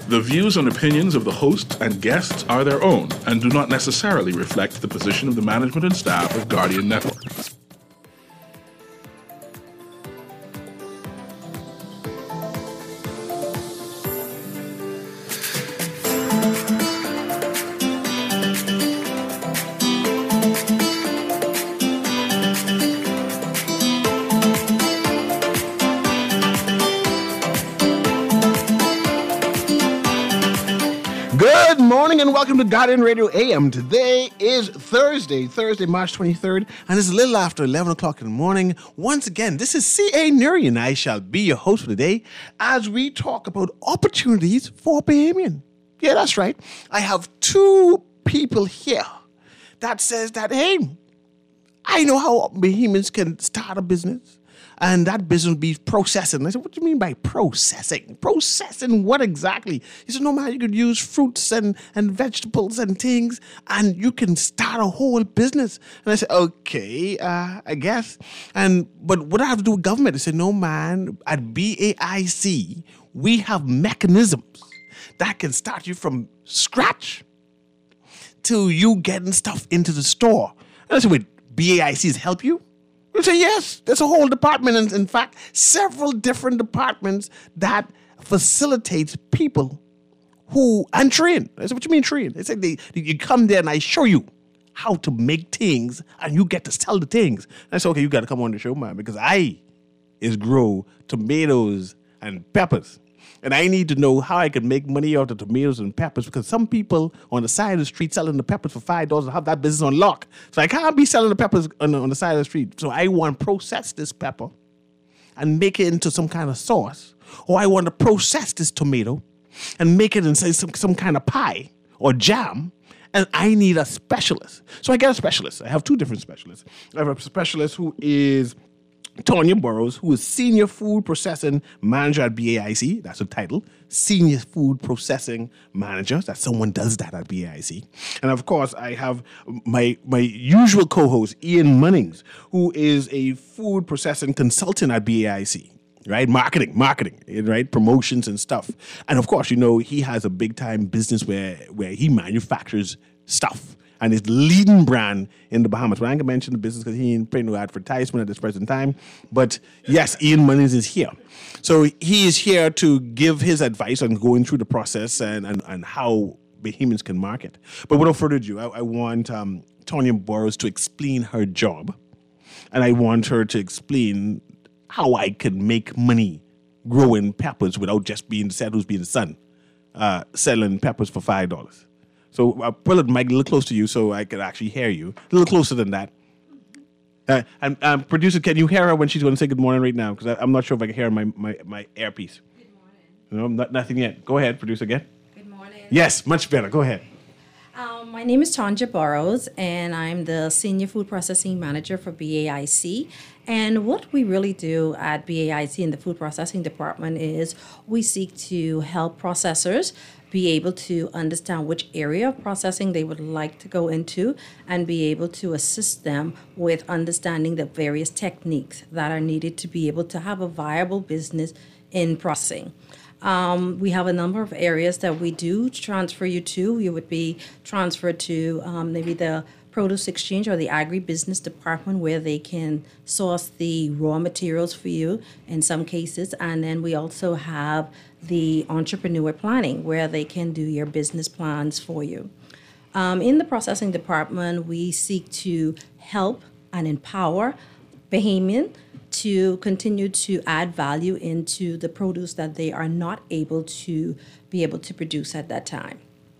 The views and opinions of the host and guests are their own and do not necessarily reflect the position of the management and staff of Guardian Network. Good morning and welcome to Guardian Radio AM. Today is Thursday, March 23rd, and it's a little after 11 o'clock in the morning. Once again, this is C.A. Nuri, and I shall be your host for today as we talk about opportunities for Bahamian. Yeah, that's right. I have two people here that says that, hey, I know how Bahamians can start a business. And that business will be processing. I said, what do you mean by processing? Processing what exactly? He said, no, man, you could use fruits and vegetables and things, and you can start a whole business. And I said, okay, I guess. But what do I have to do with government? He said, no, man, at BAIC, we have mechanisms that can start you from scratch to you getting stuff into the store. And I said, wait, BAICs help you? You say, yes, there's a whole department, and in fact, several different departments that facilitates people and train. I said, what do you mean train? They said, you come there and I show you how to make things and you get to sell the things. And I said, okay, you got to come on the show, man, because I grow tomatoes and peppers. And I need to know how I can make money out of tomatoes and peppers because some people on the side of the street selling the peppers for $5 have that business on lock. So I can't be selling the peppers on the side of the street. So I want to process this pepper and make it into some kind of sauce. Or I want to process this tomato and make it into some kind of pie or jam. And I need a specialist. So I get a specialist. I have two different specialists. I have a specialist who is Tonya Burrows, who is Senior Food Processing Manager at BAIC. That's the title. Senior Food Processing Manager. That someone does that at BAIC. And of course, I have my usual co-host, Ian Munnings, who is a food processing consultant at BAIC. Right? Marketing, right? Promotions and stuff. And of course, he has a big time business where he manufactures stuff. And his leading brand in the Bahamas. But I ain't gonna mention the business because he ain't paying no advertisement at this present time. But yes, Ian Munnings is here. So he is here to give his advice on going through the process and how Bahamians can market. But without further ado, I want Tonya Burrows to explain her job. And I want her to explain how I can make money growing peppers without just being the set who's being the son, selling peppers for $5. So I'll pull the mic a little close to you so I can actually hear you. A little closer than that. And producer, can you hear her when she's going to say good morning right now? Because I'm not sure if I can hear my earpiece. Good morning. No, nothing yet. Go ahead, producer, again. Good morning. Yes, much better. Go ahead. My name is Tonya Burrows, and I'm the Senior Food Processing Manager for BAIC. And what we really do at BAIC in the Food Processing Department is we seek to help processors be able to understand which area of processing they would like to go into and be able to assist them with understanding the various techniques that are needed to be able to have a viable business in processing. We have a number of areas that we do transfer you to. You would be transferred to maybe the produce exchange or the agribusiness department where they can source the raw materials for you in some cases. And then we also have the entrepreneur planning where they can do your business plans for you. In the processing department, we seek to help and empower Bahamian to continue to add value into the produce that they are not able to produce at that time.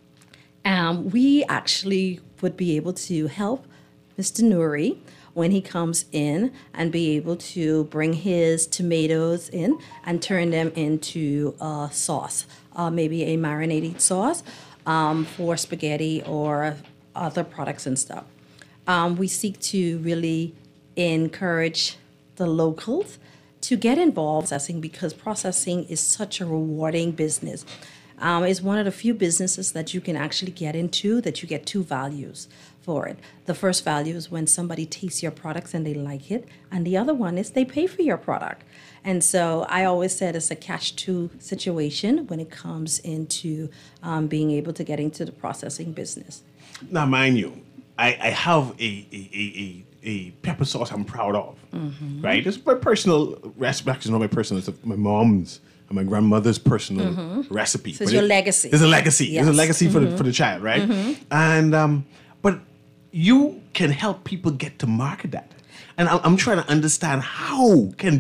We actually would be able to help Mr. Nuri when he comes in and be able to bring his tomatoes in and turn them into a sauce, maybe a marinated sauce for spaghetti or other products and stuff. We seek to really encourage the locals to get involved in processing because processing is such a rewarding business. It's one of the few businesses that you can actually get into that you get two values. for it. The first value is when somebody tastes your products and they like it, and the other one is they pay for your product. And so I always said it's a catch-two situation when it comes into being able to get into the processing business. Now, mind you, I have a pepper sauce I'm proud of, right? It's my personal recipe. Actually, not my personal. It's my mom's and my grandmother's personal recipe. So it's your legacy. It's a legacy. Yes. It's a legacy for the child, right? And but you can help people get to market that. And I'm trying to understand how can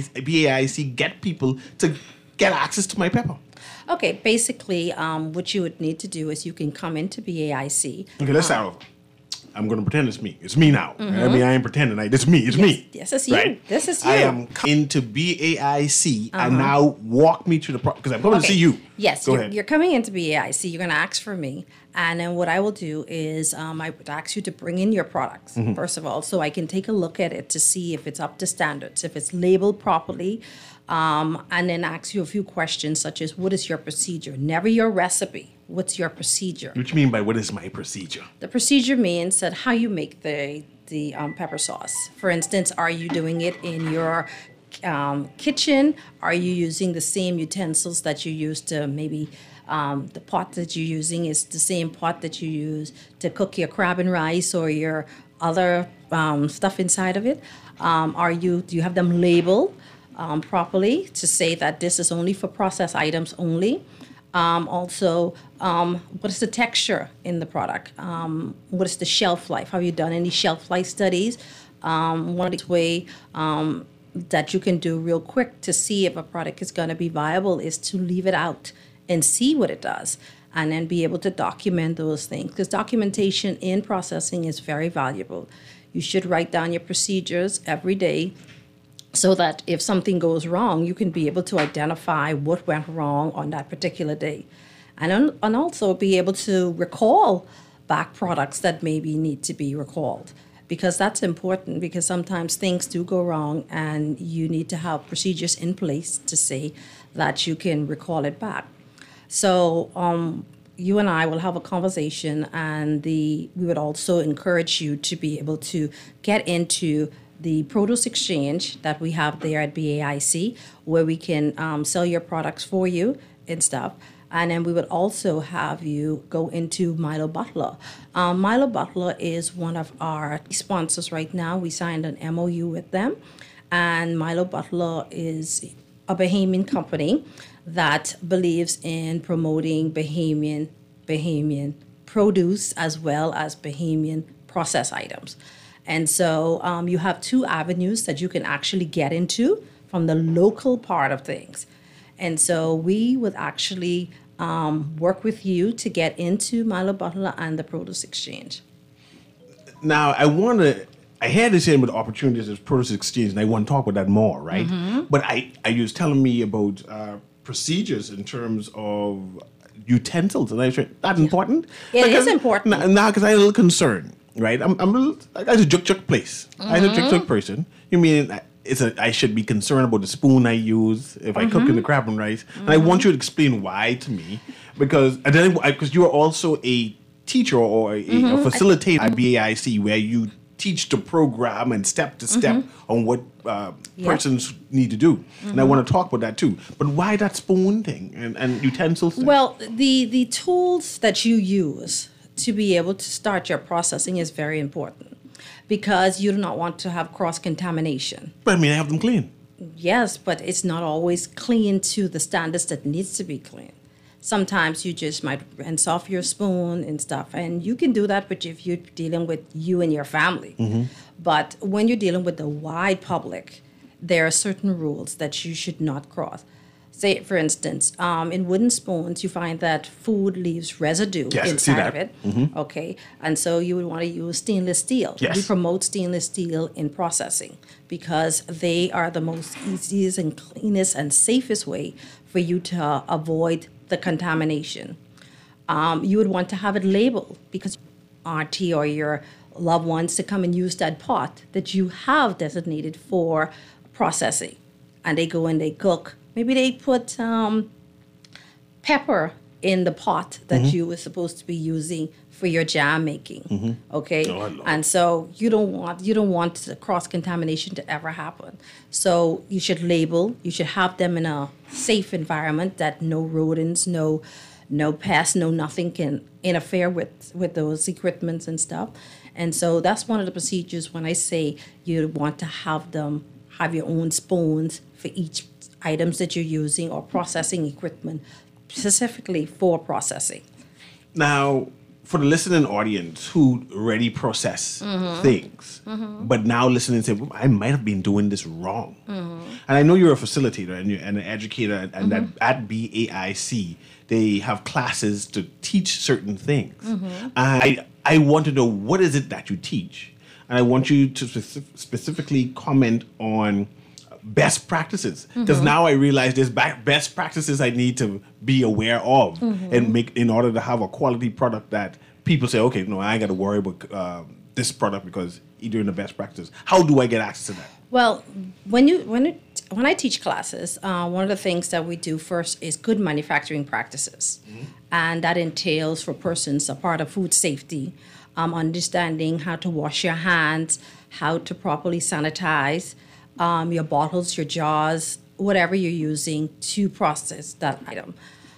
BAIC get people to get access to my pepper. Okay, basically, what you would need to do is you can come into BAIC. Okay, let's start over. I'm going to pretend it's me. It's me now. I mean, I ain't pretending. It's me. It's me. Yes, it's you. Right? This is you. I am into BAIC and now walk me through the process because I'm going to see you. Yes, Go ahead. You're coming into BAIC. You're going to ask for me. And then what I will do is I would ask you to bring in your products, first of all, so I can take a look at it to see if it's up to standards, if it's labeled properly, and then ask you a few questions such as, what is your procedure? Never your recipe. What's your procedure? What do you mean by what is my procedure? The procedure means that how you make the pepper sauce. For instance, are you doing it in your kitchen? Are you using the same utensils that you use to maybe the pot that you're using is the same pot that you use to cook your crab and rice or your other stuff inside of it? Do you have them labeled properly to say that this is only for processed items only? Also, what is the texture in the product? What is the shelf life? Have you done any shelf life studies? One of the ways that you can do real quick to see if a product is going to be viable is to leave it out and see what it does, and then be able to document those things. Because documentation in processing is very valuable. You should write down your procedures every day so that if something goes wrong, you can be able to identify what went wrong on that particular day. And also be able to recall back products that maybe need to be recalled. Because that's important, because sometimes things do go wrong and you need to have procedures in place to say that you can recall it back. So you and I will have a conversation, and we would also encourage you to be able to get into the produce exchange that we have there at BAIC, where we can sell your products for you and stuff. And then we would also have you go into Milo Butler. Milo Butler is one of our sponsors right now. We signed an MOU with them. And Milo Butler is a Bahamian company that believes in promoting Bahamian produce as well as Bahamian processed items. And so you have two avenues that you can actually get into from the local part of things. And so we would actually work with you to get into Milo Butler and the Produce Exchange. Now, I had this in with opportunities as Produce Exchange, and I want to talk about that more, right? But you was telling me about procedures in terms of utensils, and I said, that's important? It is important. Now, because I'm a little concerned, right? I'm a little, I a juk place. I'm a juk person. You mean I should be concerned about the spoon I use if I cook in the crab and rice? And I want you to explain why to me, because you are also a teacher or a facilitator at BAIC, where you teach the program and step to step on what persons need to do. And I want to talk about that too. But why that spoon thing and utensils thing? Well, the tools that you use to be able to start your processing is very important, because you do not want to have cross-contamination. But I mean, I have them clean. Yes, but it's not always clean to the standards that needs to be clean. Sometimes you just might rinse off your spoon and stuff, and you can do that if you're dealing with you and your family. But when you're dealing with the wide public, there are certain rules that you should not cross. Say, for instance, in wooden spoons, you find that food leaves residue inside of it. Okay, and so you would want to use stainless steel. Yes. We promote stainless steel in processing because they are the most easiest and cleanest and safest way for you to avoid the contamination. You would want to have it labeled, because auntie or your loved ones to come and use that pot that you have designated for processing, and they go and they cook. Maybe they put pepper in the pot that you were supposed to be using for your jam making. Okay, Oh, I love and so you don't want the cross contamination to ever happen. So you should label. You should have them in a safe environment that no rodents, no pests, no nothing can interfere with those equipments and stuff. And so that's one of the procedures when I say you want to have your own spoons for each items that you're using or processing equipment specifically for processing. Now, for the listening audience who already process things, but now listening and say, well, I might have been doing this wrong. And I know you're a facilitator and you're an educator, and that at BAIC, they have classes to teach certain things. And I want to know, what is it that you teach? And I want you to specifically comment on best practices, because now I realize there's best practices I need to be aware of and make in order to have a quality product that people say, okay, no, I ain't got to worry about this product because you're doing the best practices. How do I get access to that? Well, when I teach classes, one of the things that we do first is good manufacturing practices, and that entails for persons a part of food safety, understanding how to wash your hands, how to properly sanitize your bottles, your jars, whatever you're using to process that item.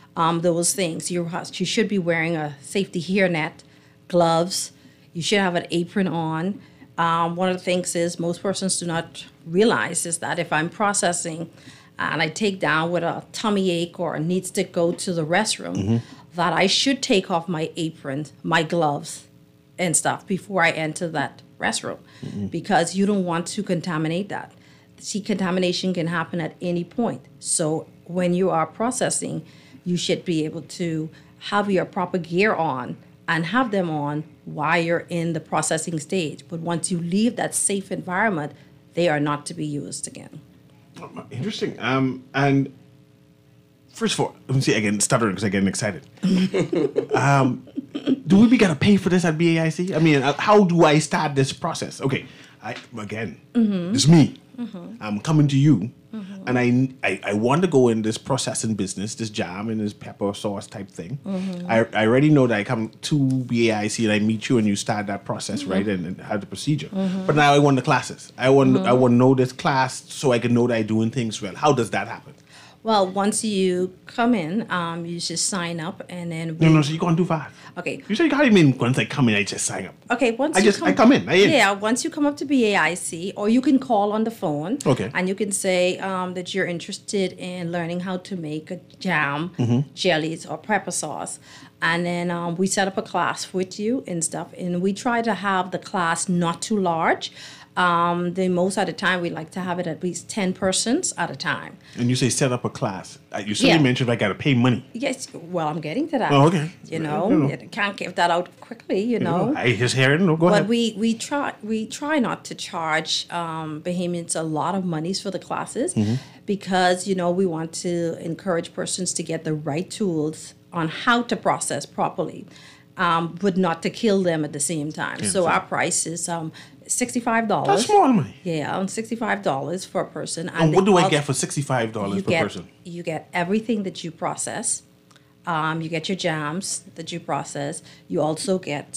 Those things. You should be wearing a safety hairnet, gloves. You should have an apron on. One of the things is most persons do not realize is that if I'm processing and I take down with a tummy ache or needs to go to the restroom, that I should take off my apron, my gloves, and stuff before I enter that restroom, because you don't want to contaminate that. See, contamination can happen at any point. So when you are processing, you should be able to have your proper gear on and have them on while you're in the processing stage. But once you leave that safe environment, they are not to be used again. Interesting. And first of all, let me see again, stuttering because I'm getting excited. Do we gotta pay for this at BAIC? I mean, how do I start this process? Okay, it's me. I'm coming to you, and I want to go in this processing business, this jam and this pepper sauce type thing. I already know that I come to BAIC and I meet you and you start that process, right, and have the procedure. But now I want the classes. I want to know this class so I can know that I'm doing things well. How does that happen? Well, once you come in, you just sign up, and then No, so you're going too fast. Okay. You say you can't even once I come in, I just sign up. Okay, I come in. Once you come up to BAIC, or you can call on the phone. Okay. And you can say that you're interested in learning how to make a jam, jellies, or pepper sauce. And then we set up a class with you and stuff. And we try to have the class not too large. The most at a time, we like to have it at least 10 persons at a time. And you say set up a class. You certainly mentioned I got to pay money. Yes, well, I'm getting to that. Oh, okay. You can't give that out quickly, you know. I just hear it. No, go ahead. But we try not to charge Bahamians a lot of monies for the classes because, we want to encourage persons to get the right tools on how to process properly, but not to kill them at the same time. So our price is $65. That's small money. Yeah, $65 for a person. And what do I get for $65 per person? You get everything that you process. You get your jams that you process. You also get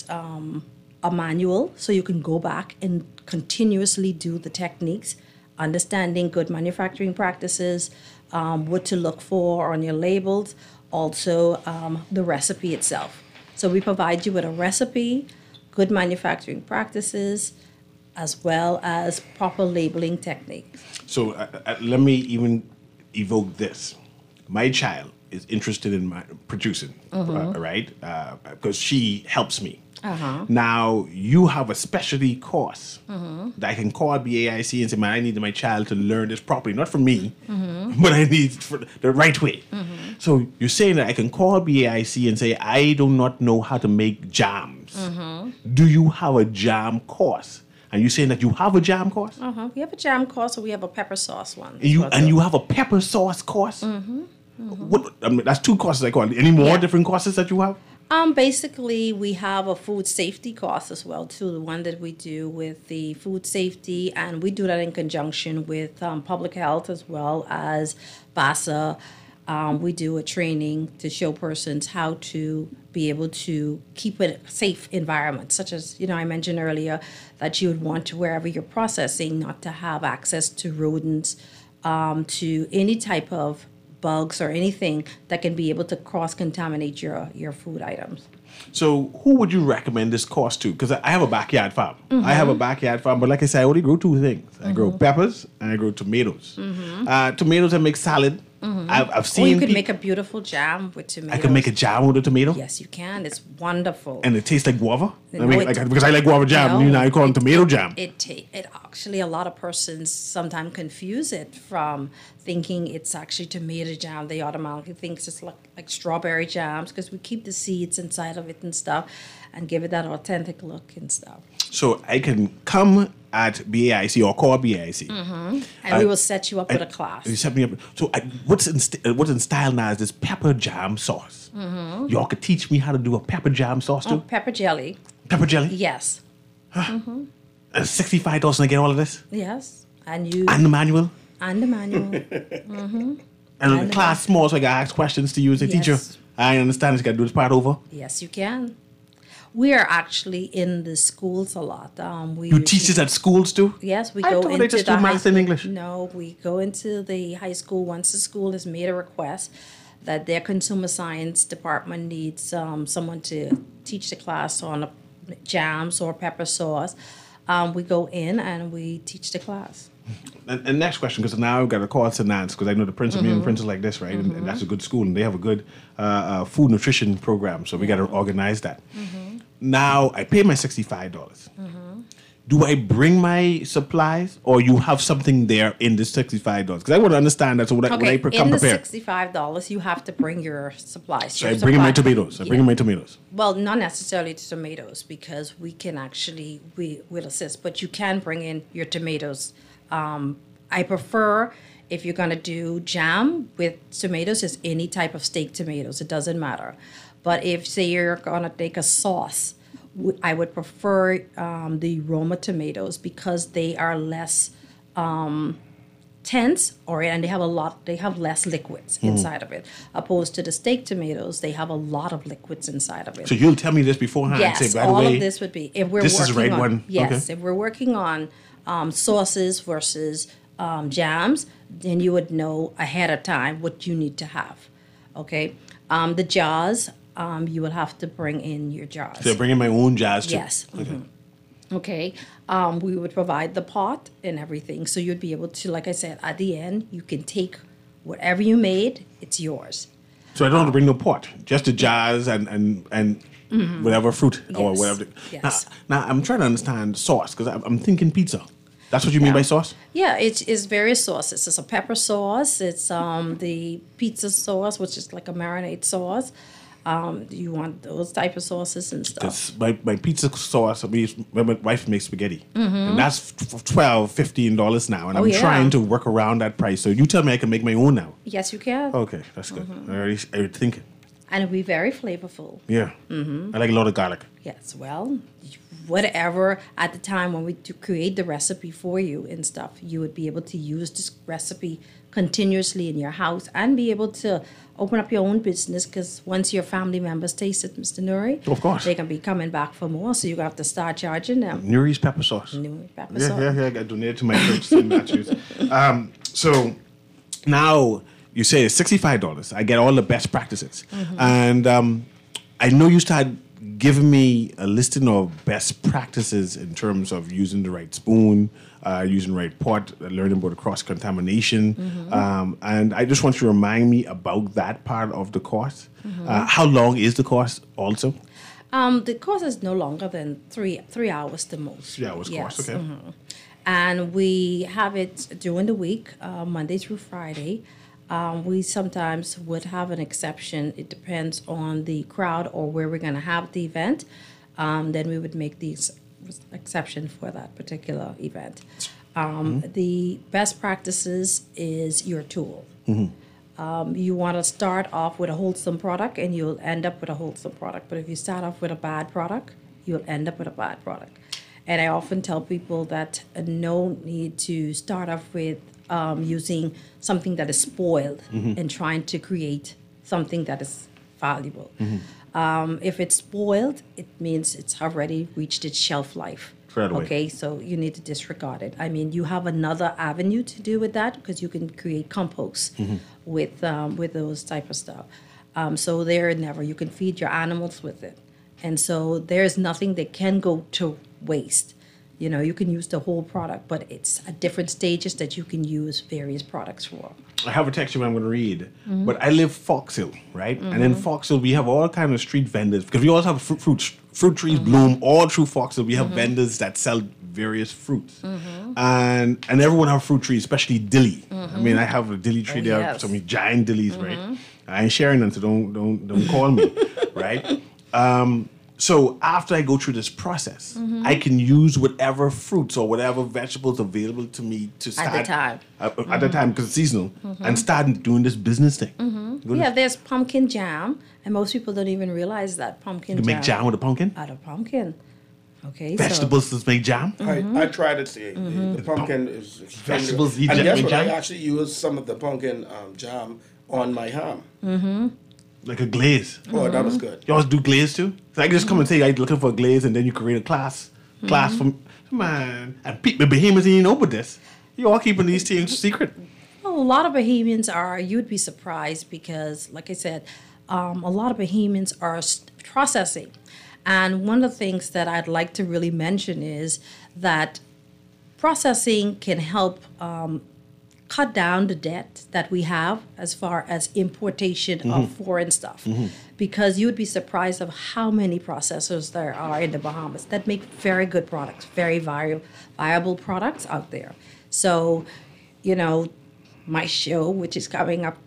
a manual, so you can go back and continuously do the techniques, understanding good manufacturing practices, what to look for on your labels, also the recipe itself. So we provide you with a recipe, good manufacturing practices, as well as proper labeling techniques. So let me even evoke this. My child is interested in producing, right? Because she helps me. Now, you have a specialty course that I can call BAIC and say, man, I need my child to learn this properly. Not for me, but I need it for the right way. So you're saying that I can call BAIC and say, I do not know how to make jams. Do you have a jam course? And you're saying that you have a jam course? We have a jam course, or we have a pepper sauce one. And you have a pepper sauce course? What? I mean, that's 2 courses I call it. Any more different courses that you have? Basically, we have a food safety course as well, too. The one that we do with the food safety, and we do that in conjunction with public health as well as BASA, We do a training to show persons how to be able to keep a safe environment, such as, I mentioned earlier that you would want to, wherever you're processing, not to have access to rodents, to any type of bugs or anything that can be able to cross-contaminate your food items. So, who would you recommend this course to? Because I have a backyard farm. I have a backyard farm, but like I said, I only grow two things. I grow peppers and I grow tomatoes. Tomatoes, I make salad. I've seen. Or you could make a beautiful jam with tomatoes. I could make a jam with a tomato. Yes, you can. It's wonderful. And it tastes like guava. No, Because I like guava jam. You call it tomato jam. It actually, a lot of persons sometimes confuse it from thinking it's actually tomato jam. They automatically think it's like strawberry jams because we keep the seeds inside of it and stuff and give it that authentic look and stuff. So I can come at BAIC or call BAIC. And we will set you up with a class. You set me up. So what's in style now is this pepper jam sauce. Y'all could teach me how to do a pepper jam sauce too? Pepper jelly. Pepper jelly? Yes. And $65 and I get all of this? Yes. And the manual? And the manual. And the class small, so I got to ask questions to you as a teacher. I understand I got to do this part over. Yes, you can. We are actually in the schools a lot. You teach this at schools too? Yes, we I go thought into they just do maths and English. No, we go into the high school once the school has made a request that their consumer science department needs someone to teach the class on jams or pepper sauce. We go in and we teach the class. And next question, because now I've got to call to Nance, because I know the Prince of me and Prince is like this, right? And that's a good school, and they have a good food nutrition program, so we got to organize that. Now, I pay my $65. Do I bring my supplies, or you have something there in the $65? Because I want to understand that, so when I come prepared. In the $65, you have to bring your supplies. So I bring in my tomatoes. Well, not necessarily the tomatoes, because we can actually, we will assist, but you can bring in your tomatoes. I prefer, if you're going to do jam with tomatoes, is any type of steak tomatoes. It doesn't matter. But if, say, you're going to make a sauce, I would prefer the Roma tomatoes because they are less tense, and they have less liquids inside of it. Opposed to the steak tomatoes, they have a lot of liquids inside of it. So you'll tell me this beforehand. Yes, and say, by the all way, of this would be if we're this working is the right on, one. Yes, Okay. if we're working on sauces versus jams, then you would know ahead of time what you need to have. Okay, the jars, you will have to bring in your jars. So I bring in my own jars too. Yes. Okay. We would provide the pot and everything, so you'd be able to, like I said, at the end, you can take whatever you made. It's yours. So I don't have to bring no pot, just the jars and whatever fruit or Yes. whatever. Yes. Now I'm trying to understand sauce because I'm thinking pizza. That's what you mean by sauce? Yeah, it's various sauces. It's a pepper sauce. It's the pizza sauce, which is like a marinade sauce. You want those type of sauces and stuff. Because my pizza sauce, my wife makes spaghetti. And that's $12, $15 now. And I'm trying to work around that price. So you tell me I can make my own now. Yes, you can. Okay, that's good. I already thinking. And it'll be very flavorful. Yeah. I like a lot of garlic. Yes, well, whatever at the time when we create the recipe for you and stuff, you would be able to use this recipe continuously in your house and be able to open up your own business, because once your family members taste it, Mr. Nuri, of course, they can be coming back for more, so you're going to have to start charging them. Nuri's pepper sauce. Nuri pepper sauce. Yeah, I got donated to my church in Matthews. So now you say it's $65. I get all the best practices. And I know you started giving me a listing of best practices in terms of using the right spoon, using the right pot, learning about cross-contamination. And I just want you to remind me about that part of the course. How long is the course also? The course is no longer than three hours the most. 3 hours course, okay. And we have it during the week, Monday through Friday. We sometimes would have an exception. It depends on the crowd or where we're going to have the event. Then we would make the exception for that particular event. The best practices is your tool. You want to start off with a wholesome product and you'll end up with a wholesome product. But if you start off with a bad product, you'll end up with a bad product. And I often tell people that no need to start off with using something that is spoiled and trying to create something that is valuable. If it's spoiled, it means it's already reached its shelf life. Throw it away. Okay, so you need to disregard it. I mean, you have another avenue to do with that because you can create compost with those type of stuff. So you can feed your animals with it, and so there's nothing that can go to waste. You know, you can use the whole product, but it's at different stages that you can use various products for. I have a text you I'm going to read, but I live Fox Hill, right? And in Fox Hill, we have all kind of street vendors because we also have fruit trees bloom all through Fox Hill. We have vendors that sell various fruits, and everyone have fruit trees, especially dilly. I mean, I have a dilly tree there, yes. some giant dillies, right? I ain't sharing them, so don't call me, right? So after I go through this process, I can use whatever fruits or whatever vegetables available to me to start At the time. At the time because it's seasonal, and start doing this business thing. Yeah, there's pumpkin jam, and most people don't even realize that pumpkin You jam. make jam with a pumpkin. Out of pumpkin. Okay, Vegetables to make jam. I tried it. See, the pumpkin is extremely- Vegetables, you and jam- guess make what? I jam? actually used some of the pumpkin jam on my ham. Like a glaze. Oh, that was good. You always do glaze too? So I can just come and say I'm looking for a glaze and then you create a class from man. And people behemoths ain't know about this. You all keeping these things secret. Well, a lot of Bahamians are, you'd be surprised because, like I said, a lot of Bahamians are processing. And one of the things that I'd like to really mention is that processing can help cut down the debt that we have as far as importation of foreign stuff. Because you would be surprised of how many processors there are in the Bahamas that make very good products, very viable products out there. So, you know, my show, which is coming up,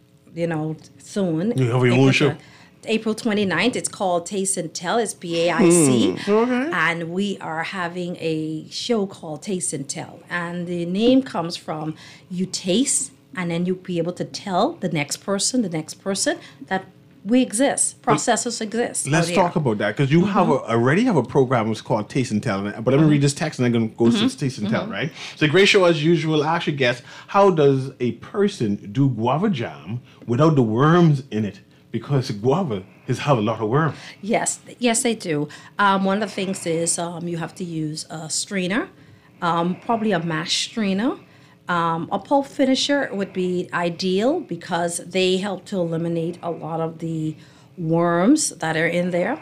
soon. You have your own show? April 29th. It's called Taste and Tell. It's BAIC. Okay. And we are having a show called Taste and Tell. And the name comes from you taste, and then you'll be able to tell the next person that we exist. Processors exist. Let's talk about that because you have already have a program that's called Taste and Tell. But let me read this text and I'm going to go to Taste and Tell, right? So, great show as usual. I actually guess, how does a person do guava jam without the worms in it? Because guava have a lot of worms. Yes, they do. One of the things is you have to use a strainer, probably a mash strainer. A pulp finisher would be ideal because they help to eliminate a lot of the worms that are in there.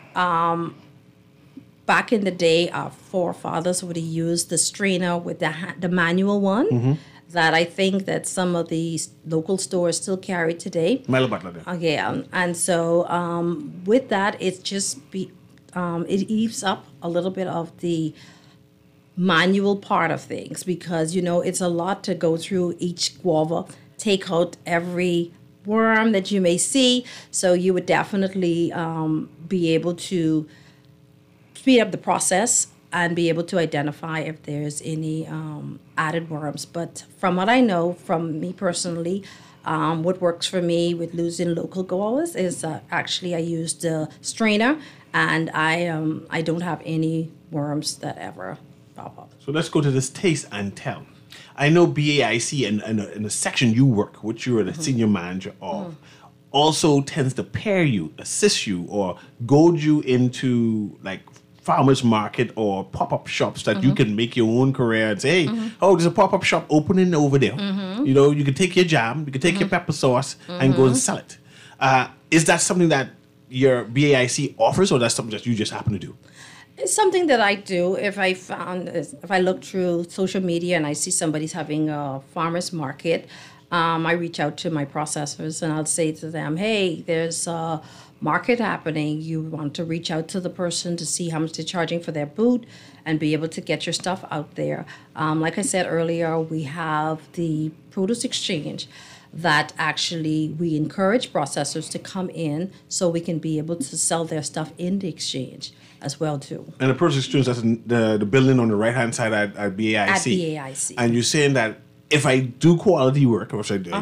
Back in the day, our forefathers would have used the strainer with the manual one. That I think that some of the local stores still carry today. Milo Butler there. Okay, and so with that, it eaves up a little bit of the manual part of things because it's a lot to go through each guava, take out every worm that you may see. So you would definitely be able to speed up the process and be able to identify if there's any added worms. But from what I know, from me personally, what works for me with losing local guavas is actually I use the strainer, and I don't have any worms that ever pop up. So let's go to this Taste and Tell. I know BAIC in the section you work, which you're the senior manager of, also tends to pair you, assist you, or goad you into like farmers market or pop-up shops that you can make your own career and say, hey, there's a pop-up shop opening over there. You can take your jam, you can take your pepper sauce and go and sell it. Is that something that your BAIC offers, or that's something that you just happen to do? It's something that I do. If I look through social media and I see somebody's having a farmer's market, I reach out to my processors and I'll say to them, hey, there's a market happening. You want to reach out to the person to see how much they're charging for their boot and be able to get your stuff out there. Like I said earlier, we have the produce exchange that actually we encourage processors to come in so we can be able to sell their stuff in the exchange as well too. And the produce exchange, that's the building on the right-hand side at BAIC. At BAIC. And you're saying that if I do quality work, which I do,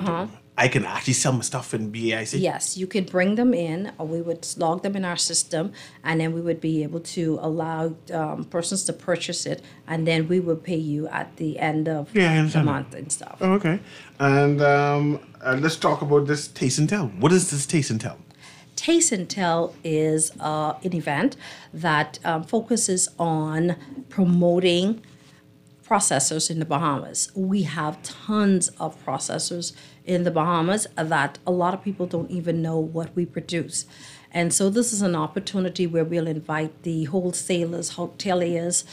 I can actually sell my stuff in BAIC? Yes, you could bring them in, or we would log them in our system, and then we would be able to allow persons to purchase it, and then we would pay you at the end of Yeah, I the understand that. month and stuff. Oh, okay. And let's talk about this Taste and Tell. What is this Taste and Tell? Taste and Tell is an event that focuses on promoting processors in the Bahamas. We have tons of processors in the Bahamas that a lot of people don't even know what we produce. And so this is an opportunity where we'll invite the wholesalers, hoteliers.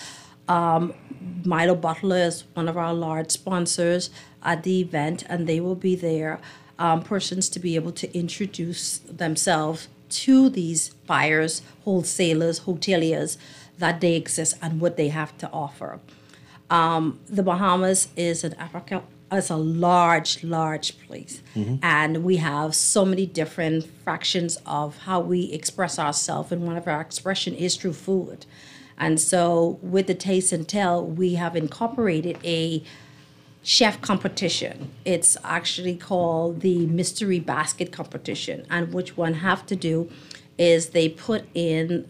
Milo Butler is one of our large sponsors at the event, and they will be there. Persons to be able to introduce themselves to these buyers, wholesalers, hoteliers, that they exist and what they have to offer. The Bahamas is an Africa. It's a large place, and we have so many different fractions of how we express ourselves, and one of our expression is through food. And so with the Taste and Tell, we have incorporated a chef competition. It's actually called the Mystery Basket Competition, and which one have to do is they put in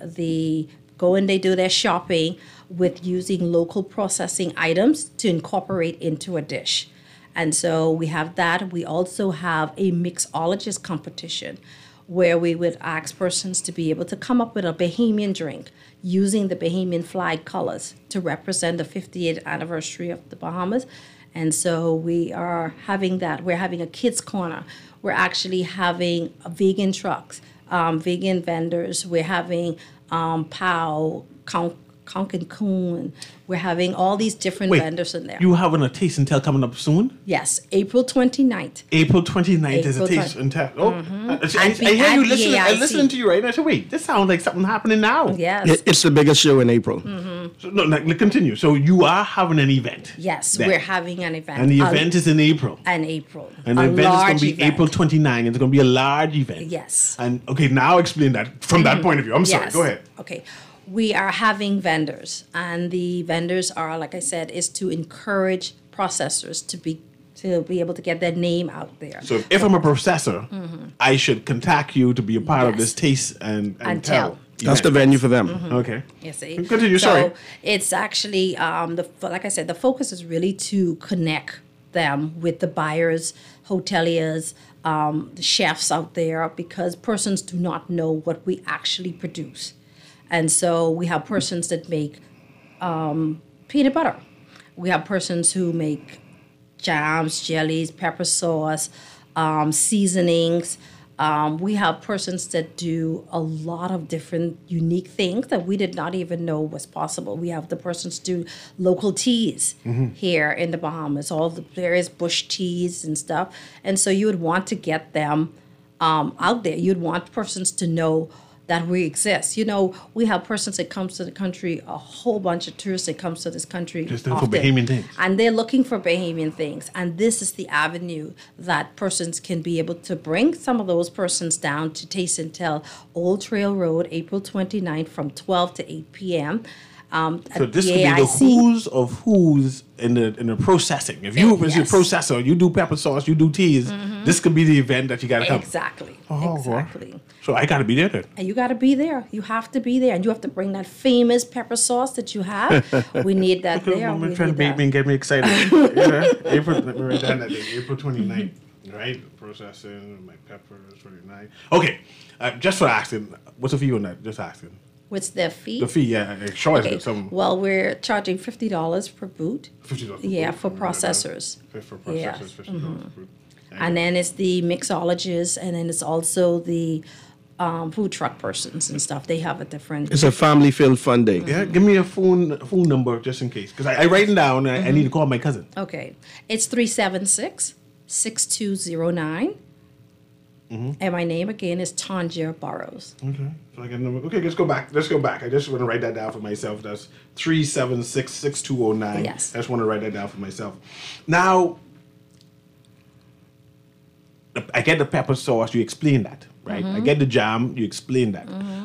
go and they do their shopping with using local processing items to incorporate into a dish. And so we have that. We also have a mixologist competition where we would ask persons to be able to come up with a Bahamian drink using the Bahamian flag colors to represent the 50th anniversary of the Bahamas. And so we are having that. We're having a kids' corner. We're actually having vegan trucks, vegan vendors. We're having POW, Conk and Coon. We're having all these different vendors in there. You having a Taste and Tell coming up soon? Yes, April 29th. April 29th is a April Taste and Tell. Oh, I be hear at you listening. I'm BAIC. listening to you right now. I said, wait, this sounds like something happening now. Yes. It's the biggest show in April. So, no, continue. So you are having an event. Yes, then. we're having an event. And the event is in April. In April. And the A event is going large to be event. April 29th. It's going to be a large event. Yes. And okay, now explain that from that point of view. I'm sorry. Yes. Go ahead. Okay. We are having vendors, and the vendors are, like I said, is to encourage processors to be able to get their name out there. So if I'm a processor, I should contact you to be a part of Yes. this Taste and Tell. That's the venue for them. Okay. You see? Continue, So sorry. it's actually, like I said, the focus is really to connect them with the buyers, hoteliers, the chefs out there, because persons do not know what we actually produce. And so we have persons that make peanut butter. We have persons who make jams, jellies, pepper sauce, seasonings. We have persons that do a lot of different unique things that we did not even know was possible. We have the persons do local teas here in the Bahamas, all the various bush teas and stuff. And so you would want to get them out there. You'd want persons to know that we exist. You know, we have persons that comes to the country, a whole bunch of tourists that comes to this country Just looking for often, Bahamian things. and they're looking for Bahamian things. And this is the avenue that persons can be able to bring some of those persons down to Taste and Tell, Old Trail Road, April 29th from 12 to 8 p.m. So this could be the who's of who's in the processing. If you was a Yes. processor, you do pepper sauce, you do teas, this could be the event that you got to come. Exactly. Oh, Exactly. So I got to be there then. And you got to be there. You have to be there. And you have to bring that famous pepper sauce that you have. We need that there. We I'm trying to need make that. me and get me excited. Yeah. April, let me write down that date. April 29th. Right? Processing, my peppers, 29. Okay. Just for asking, what's the fee on that? Just asking. What's their fee? The fee, yeah. Sure, Okay. it's some Well, we're charging $50 per boot. $50. Yeah, for processors. For processors, Yes. $50 per. And then it's the mixologists, and then it's also the food truck persons and stuff. They have a different. It's a family-filled fun day. Yeah, give me a phone number just in case. Because I write it down and I need to call my cousin. Okay. It's 376-6209. And my name again is Tanja Burrows. Okay. So I get a number. Okay, let's go back. I just want to write that down for myself. That's 376-6209. Yes. I just want to write that down for myself. Now, I get the pepper sauce. You explain that, right? I get the jam. You explain that.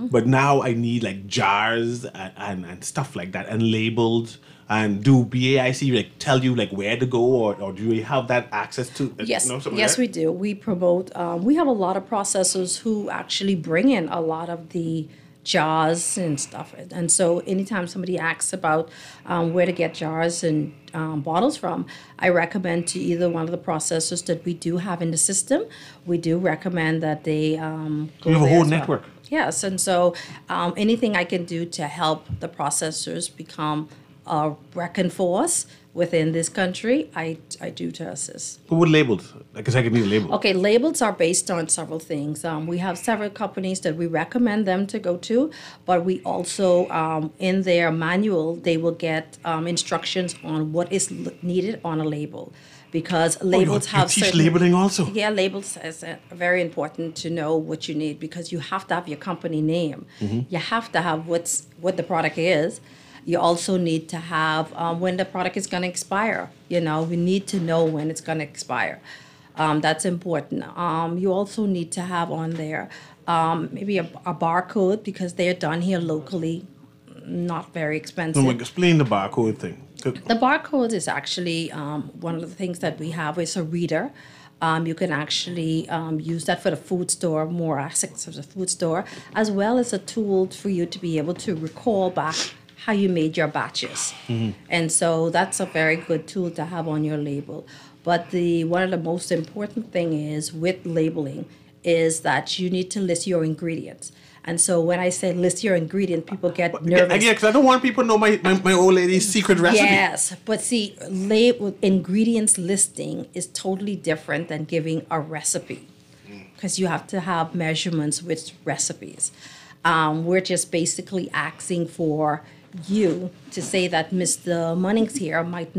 but now I need like jars and stuff like that and labels. And do BAIC like tell you like where to go, or do you have that access to? Yes, something yes, like we do. We promote. We have a lot of processors who actually bring in a lot of the jars and stuff. And so, anytime somebody asks about where to get jars and bottles from, I recommend to either one of the processors that we do have in the system. We do recommend that they go You have a there whole as well. network. Yes, and so anything I can do to help the processors become a reckon force within this country, I do to assist. But what labels? Because I can need a label. Okay, labels are based on several things. We have several companies that we recommend them to go to, but we also, in their manual, they will get instructions on what is needed on a label. Because labels you have teach certain, labeling also? Yeah, labels is very important to know what you need, because you have to have your company name. You have to have what the product is. You also need to have when the product is going to expire. We need to know when it's going to expire. That's important. You also need to have on there maybe a barcode, because they're done here locally, not very expensive. So explain the barcode thing. The barcode is actually one of the things that we have is a reader. You can actually use that for the food store, more aspects of the food store, as well as a tool for you to be able to recall back how you made your batches. And so that's a very good tool to have on your label. But one of the most important thing is with labeling is that you need to list your ingredients. And so when I say list your ingredient, people get nervous. Yeah, because I don't want people to know my old lady's secret recipe. Yes, but see, ingredients listing is totally different than giving a recipe, because you have to have measurements with recipes. We're just basically asking for you to say that Mr. Munnings here might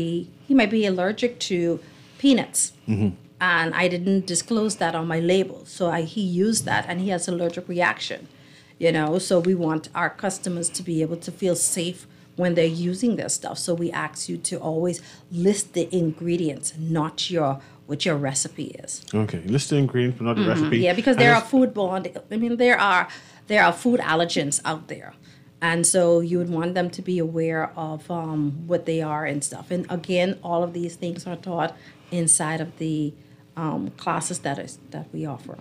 be allergic to peanuts. And I didn't disclose that on my label. So he used that and he has allergic reaction. So we want our customers to be able to feel safe when they're using their stuff. So we ask you to always list the ingredients, not what your recipe is. Okay, list the ingredients, but not the recipe. Yeah, because there are foodborne. There are food allergens out there. And so you would want them to be aware of what they are and stuff. And again, all of these things are taught inside of the classes that we offer.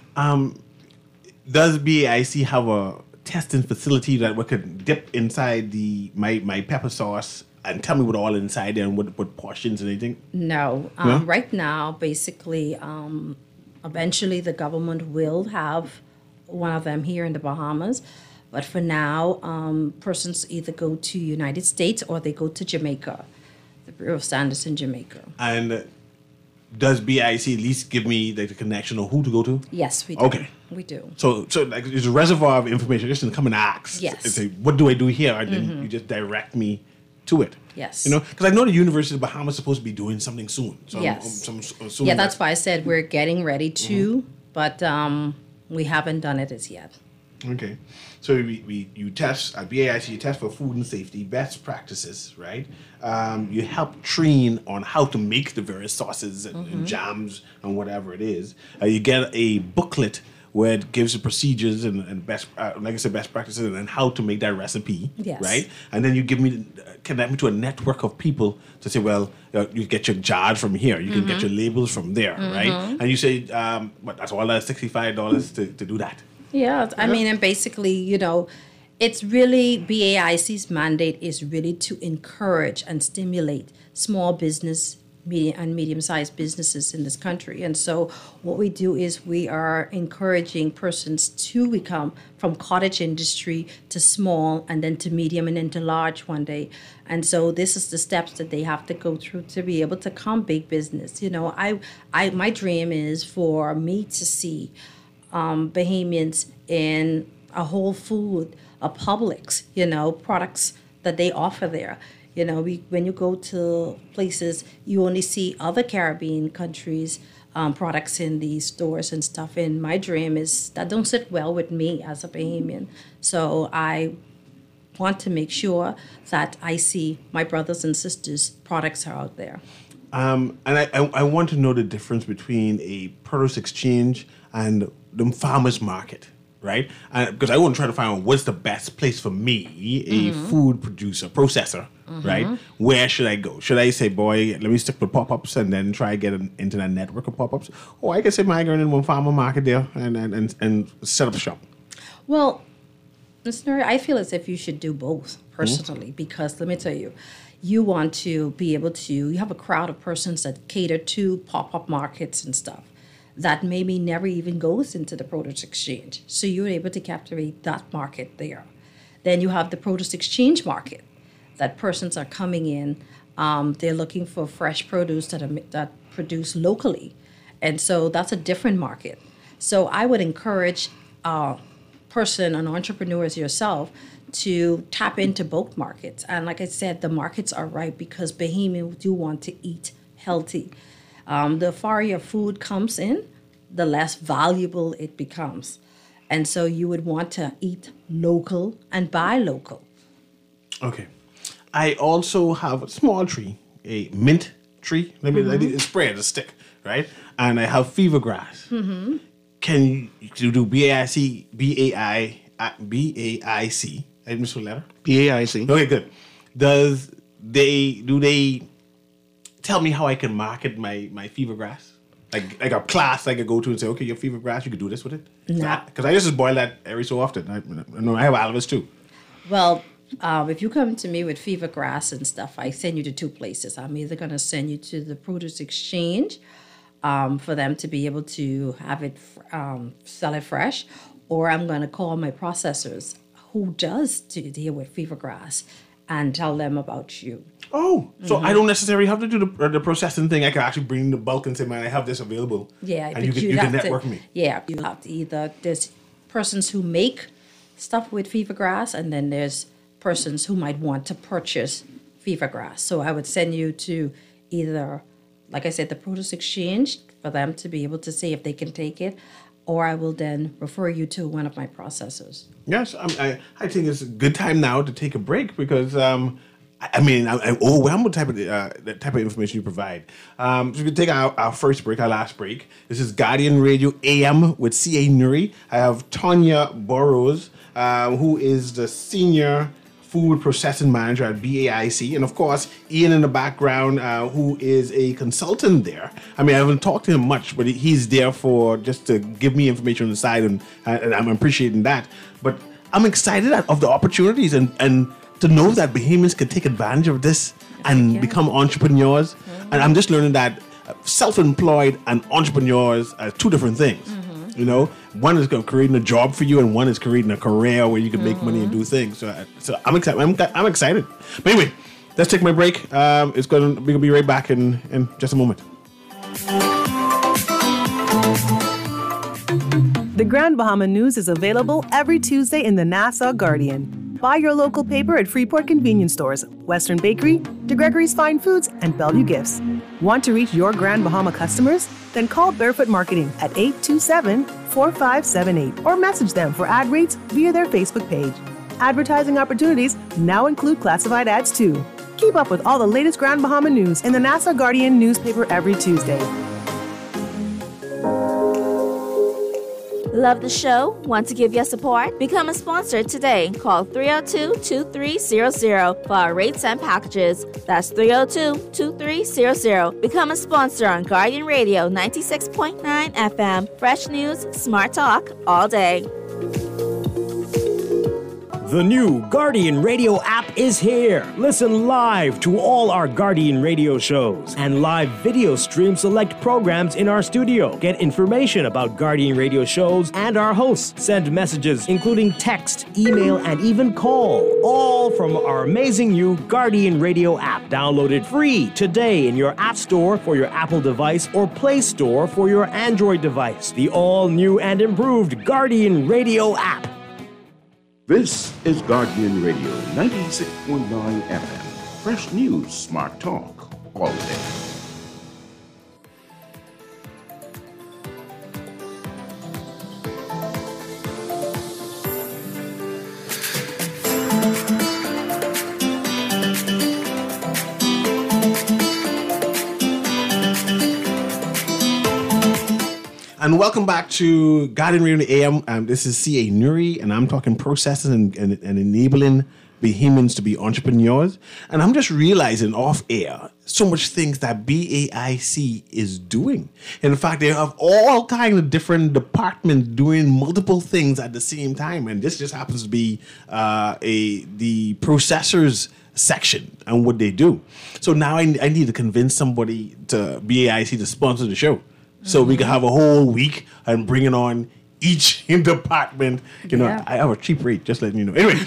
Does BAIC have a testing facility that we could dip inside my pepper sauce and tell me what all inside there and what portions and anything? No. No? Right now, basically, eventually the government will have one of them here in the Bahamas. But for now, persons either go to United States or they go to Jamaica, the Bureau of Standards in Jamaica. And does BAIC at least give me the connection of who to go to? Yes, we do. Okay. We do. So like there's a reservoir of information. Just to come and ask. Yes. And say, what do I do here? And then you just direct me to it. Yes. Because I know the University of the Bahamas is supposed to be doing something soon. So Yes. I'm assuming Yeah, that's why I said we're getting ready to, but we haven't done it as yet. Okay. So you test at BAIC, you test for food and safety, best practices, right? You help train on how to make the various sauces and jams and whatever it is. You get a booklet where it gives the procedures and best, like I said, best practices and how to make that recipe, Yes. right? And then you connect me to a network of people to say, well, you get your jars from here, you can get your labels from there, right? And you say, but that's all that $65 to do that. Yeah, I mean, and basically, it's really BAIC's mandate is really to encourage and stimulate small business, medium-sized businesses in this country. And so what we do is we are encouraging persons to become from cottage industry to small and then to medium and then to large one day. And so this is the steps that they have to go through to be able to become big business. My dream is for me to see Bahamians in a Whole Food, a Publix, products that they offer there. When you go to places, you only see other Caribbean countries' products in these stores and stuff. And my dream is that don't sit well with me as a Bahamian. So I want to make sure that I see my brothers and sisters' products are out there. And I want to know the difference between a produce exchange and the farmer's market. right? Because I want to try to find out what's the best place for me, a food producer, processor, right? Where should I go? Should I say, boy, let me stick with pop-ups and then try to get an internet network of pop-ups? Or I can say, migrate in one farmer market there and set up shop. Well, Mr. Nuri, I feel as if you should do both personally, because let me tell you, you want to be able to, you have a crowd of persons that cater to pop-up markets and stuff that maybe never even goes into the produce exchange. So you're able to captivate that market there. Then you have the produce exchange market that persons are coming in. They're looking for fresh produce that produce locally. And so that's a different market. So I would encourage person, an entrepreneur as yourself, to tap into both markets. And like I said, the markets are right because Bahamians do want to eat healthy. The far your food comes in, the less valuable it becomes. And so you would want to eat local and buy local. Okay. I also have a small tree, a mint tree. Let me spread a stick, right? And I have fever grass. Can you do BAIC? I didn't miss a letter. BAIC. Okay, good. Do they tell me how I can market my fever grass? Like a class I could go to and say, okay, your fever grass, you could do this with it? No. Because I just boil that every so often. I know I have Alvis too. Well, if you come to me with fever grass and stuff, I send you to two places. I'm either going to send you to the produce exchange for them to be able to have it, sell it fresh, or I'm going to call my processors who does to deal with fever grass and tell them about you. Oh, so I don't necessarily have to do the processing thing. I can actually bring the bulk and say, man, I have this available. Yeah, and you can network me. Yeah, you have to either, there's persons who make stuff with fever grass, and then there's persons who might want to purchase fever grass. So I would send you to either, like I said, the produce exchange for them to be able to see if they can take it, or I will then refer you to one of my processors. Yes, I think it's a good time now to take a break because I'm overwhelmed with the type of information you provide. So we can take our first break, our last break. This is Guardian Radio AM with C.A. Nuri. I have Tanya Burrows, who is the Senior Food Processing Manager at BAIC. And of course, Ian in the background, who is a consultant there. I mean, I haven't talked to him much, but he's there for just to give me information on the side, and I'm appreciating that. But I'm excited of the opportunities and to know that Bahamians can take advantage of this and become entrepreneurs. And I'm just learning that self-employed and entrepreneurs are two different things. You know, one is creating a job for you, and one is creating a career where you can make money and do things. So I'm excited. I'm excited. But anyway, let's take my break. We're gonna be right back in just a moment. The Grand Bahama News is available every Tuesday in the Nassau Guardian. Buy your local paper at Freeport Convenience Stores, Western Bakery, DeGregory's Fine Foods, and Bellevue Gifts. Want to reach your Grand Bahama customers? Then call Barefoot Marketing at 827-4578 or message them for ad rates via their Facebook page. Advertising opportunities now include classified ads too. Keep up with all the latest Grand Bahama news in the Nassau Guardian newspaper every Tuesday. Love the show? Want to give your support? Become a sponsor today. Call 302-2300 for our rates and packages. That's 302-2300. Become a sponsor on Guardian Radio 96.9 FM. Fresh news, smart talk, all day. The new Guardian Radio app is here. Listen live to all our Guardian Radio shows and live video stream select programs in our studio. Get information about Guardian Radio shows and our hosts. Send messages including text, email, and even call. All from our amazing new Guardian Radio app. Download it free today in your App Store for your Apple device or Play Store for your Android device. The all-new and improved Guardian Radio app. This is Guardian Radio 96.9 FM. Fresh news, smart talk, all day. And And welcome back to Guardian Radio AM. This is C.A. Nuri, and I'm talking processes and enabling Bahamians to be entrepreneurs. And I'm just realizing off air so much things that BAIC is doing. In fact, they have all kinds of different departments doing multiple things at the same time. And this just happens to be the processors section and what they do. So now I need to convince somebody to BAIC to sponsor the show. So we can have a whole week and bringing on each department. You know, I have a cheap rate, just letting you know. Anyway,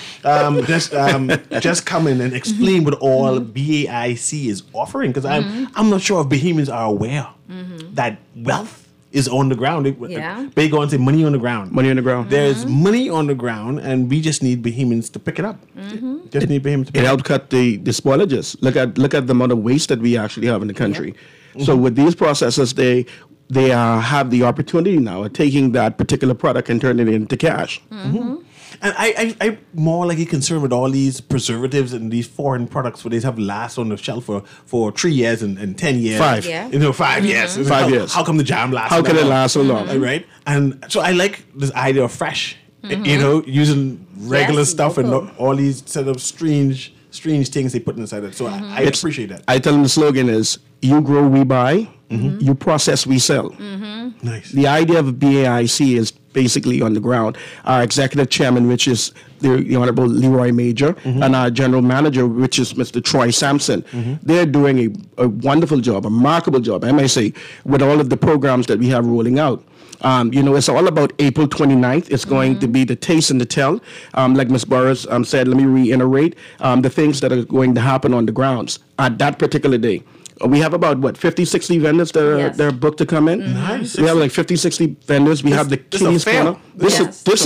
just come in and explain what all BAIC is offering, because I'm not sure if Bahamians are aware that wealth is on the ground. They go and say money on the ground. Money on the ground. There's money on the ground, and we just need Bahamians to pick it up. Just need Bahamians to pick it it up. helped cut the spoilages. Look at the amount of waste that we actually have in the country. So with these processors, they have the opportunity now of taking that particular product and turning it into cash. And I'm more like concerned with all these preservatives and these foreign products where they have last on the shelf for 3 years and 10 years. 5. Yeah. 5 years. 5 years. How come the jam lasts How so can it long? last so long? Right? And so I like this idea of fresh, using regular stuff and not all these sort of strange things they put inside it. So I appreciate that. I tell them the slogan is, you grow, we buy, you process, we sell. Nice. The idea of BAIC is basically on the ground. Our executive chairman, which is the Honorable Leroy Major, and our general manager, which is Mr. Troy Sampson, they're doing a wonderful job, a remarkable job, I may say, with all of the programs that we have rolling out. It's all about April 29th. It's going to be the taste and the tell. Like Ms. Burris said, let me reiterate the things that are going to happen on the grounds at that particular day. We have about, 50, 60 vendors that are booked to come in? Nice. We have like 50, 60 vendors. We have the Kidneys Corner. This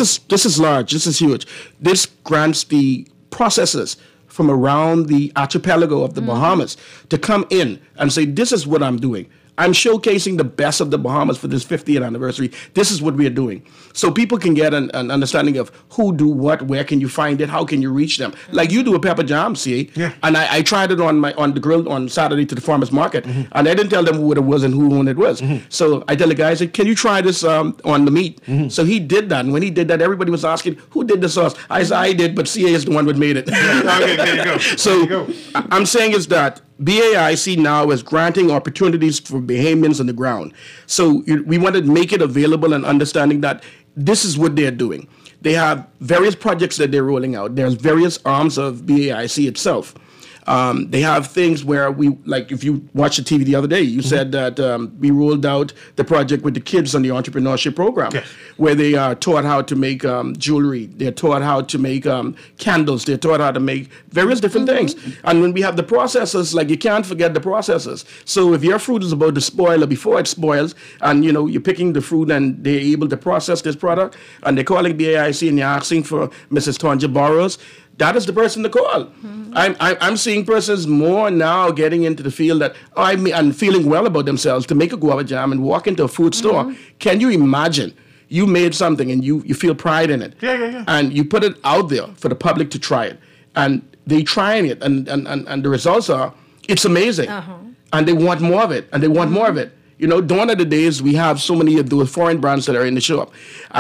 is large. This is huge. This grants the processors from around the archipelago of the Bahamas to come in and say, this is what I'm doing. I'm showcasing the best of the Bahamas for this 50th anniversary. This is what we are doing. So people can get an understanding of who do what, where can you find it, how can you reach them. Like you do a pepper jam, see? Yeah. And I tried it on the grill on Saturday to the farmer's market, and I didn't tell them who it was and who it was. So I tell the guy, I said, can you try this on the meat? So he did that, and when he did that, everybody was asking, who did the sauce? I said, I did, but CA is the one that made it. Okay, there you go. So I'm saying is that BAIC now is granting opportunities for Bahamians on the ground. So we want to make it available and understanding that this is what they're doing. They have various projects that they're rolling out. There's various arms of BAIC itself. They have things where if you watched the TV the other day, you said that we rolled out the project with the kids on the entrepreneurship program, where they are taught how to make jewelry, they're taught how to make candles, they're taught how to make various different things. And when we have the processors, you can't forget the processors. So if your fruit is about to spoil or before it spoils, and you're picking the fruit and they're able to process this product, and they're calling BAIC and you're asking for Mrs. Tonja Burrows, that is the person to call. I'm seeing persons more now getting into the field that I'm feeling well about themselves to make a guava jam and walk into a food store. Can you imagine? You made something and you feel pride in it. Yeah. And you put it out there for the public to try it. And they trying it and the results are, it's amazing. And they want more of it and they want more of it. Dawn of the days, we have so many of those foreign brands that are in the shop.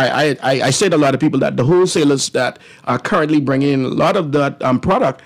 I say to a lot of people that the wholesalers that are currently bringing in a lot of that product,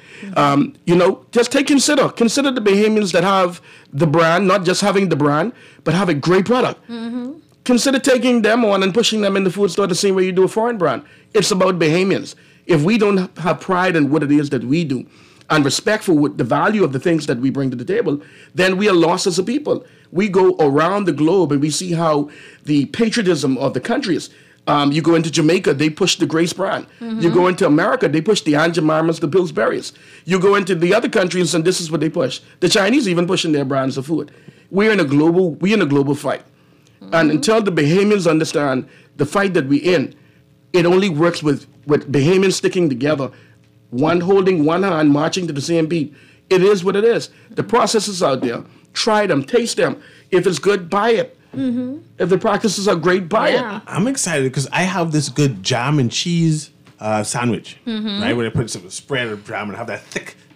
just consider the Bahamians that have the brand, not just having the brand, but have a great product. Consider taking them on and pushing them in the food store the same way you do a foreign brand. It's about Bahamians. If we don't have pride in what it is that we do, and respect for the value of the things that we bring to the table, then we are lost as a people. We go around the globe and we see how the patriotism of the countries. You go into Jamaica, they push the Grace brand. You go into America, they push the Aunt Jemimas, the Pillsbury's. You go into the other countries and this is what they push. The Chinese even pushing their brands of food. We're in a global fight. And until the Bahamians understand the fight that we're in, it only works with Bahamians sticking together, one holding one hand, marching to the same beat. It is what it is. The process is out there. Try them, taste them. If it's good, buy it. If the practices are great, buy it. I'm excited because I have this good jam and cheese sandwich, right? Where I put some spread of jam and have that thick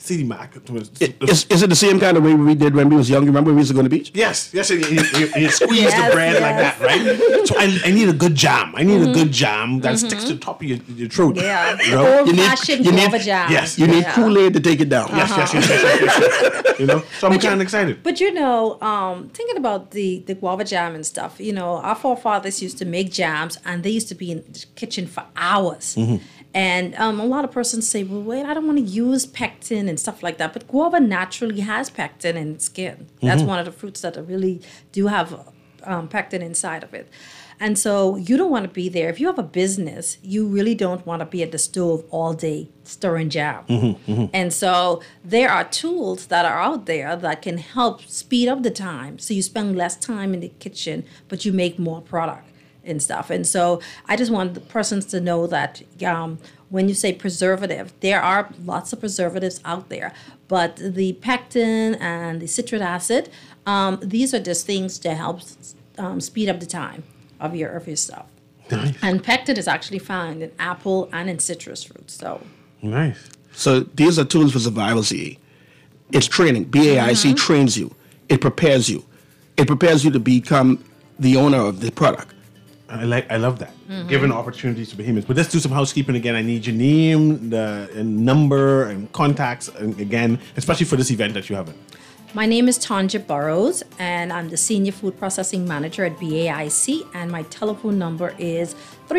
CD Mac. Is it the same kind of way we did when we was young? You remember when we used to go to the beach? Yes. You squeeze the Yes, bread like yes. that, right? So I need a good jam. I need a good jam that sticks to the top of your throat. Yeah. You know? Old-fashioned guava jam. Yes. You need Yeah. Kool-Aid to take it down. Yes. You know, so I'm kind of excited. But thinking about the guava jam and stuff, our forefathers used to make jams, and they used to be in the kitchen for hours. And a lot of persons say, well, wait, I don't want to use pectin and stuff like that. But guava naturally has pectin in its skin. That's one of the fruits that really do have pectin inside of it. And so you don't want to be there. If you have a business, you really don't want to be at the stove all day stirring jam. And so there are tools that are out there that can help speed up the time. So you spend less time in the kitchen, but you make more product and stuff. And so I just want the persons to know that when you say preservative, there are lots of preservatives out there. But the pectin and the citric acid, these are just things to help speed up the time of your stuff. Nice. And pectin is actually found in apple and in citrus fruits. So Nice. So these are tools for survival, CA. It's training. BAIC trains you. It prepares you. It prepares you to become the owner of the product. I love that. Giving opportunities to behemoths. But let's do some housekeeping again. I need your name, and number, and contacts, and again, especially for this event that you have. my name is Tanja Burrows, and I'm the Senior Food Processing Manager at BAIC, and my telephone number is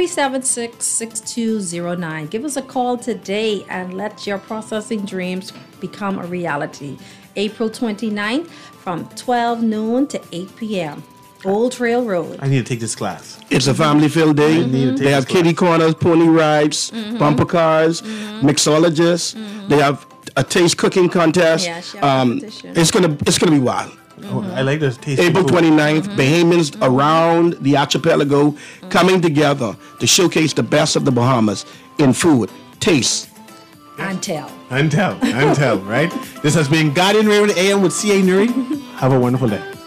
376-6209. Give us a call today and let your processing dreams become a reality. April 29th from 12 noon to 8 p.m. Old Trail Road. I need to take this class. It's a family-filled day. They have kiddie corners, pony rides, bumper cars, mixologists. They have a taste cooking contest. Yeah, chef competition. It's gonna be wild. Oh, I like this taste. April 29th, Bahamians around the archipelago coming together to showcase the best of the Bahamas in food, taste. And tell. And tell, right? This has been Guardian Radio AM with CA Nuri. Have a wonderful day.